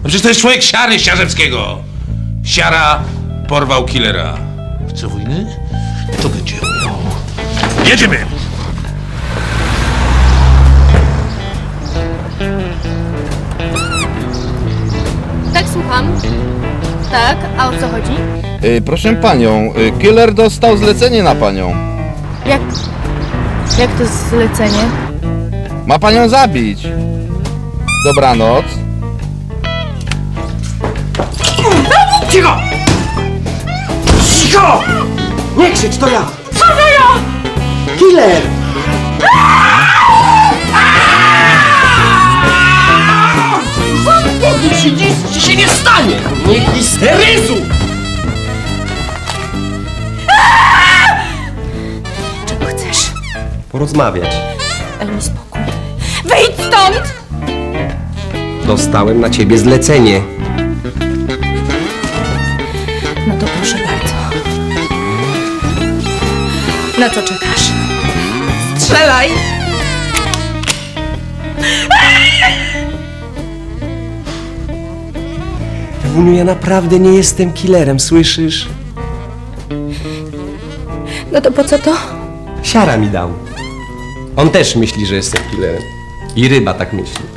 przecież to jest człowiek Siary Siarzewskiego. Siara porwał killera. Chce wojny? To będzie miał. Jedziemy! Tak, słucham. Tak, a o co chodzi? Proszę panią, killer dostał zlecenie na panią. Jak to zlecenie? Ma panią zabić. Dobranoc. Cicho! Cicho! Nie krzycz, to ja! Co za ja? Killer! Zamknij się, nic ci się nie stanie! Nie histeryzu! Czego chcesz? Porozmawiać. Daj mi spokój. Wyjdź stąd! Dostałem na ciebie zlecenie. No to proszę bardzo. Na co czekasz? Strzelaj! Ewuniu, ja naprawdę nie jestem killerem, słyszysz? No to po co to? Siara mi dał. On też myśli, że jestem killerem. I ryba tak myśli.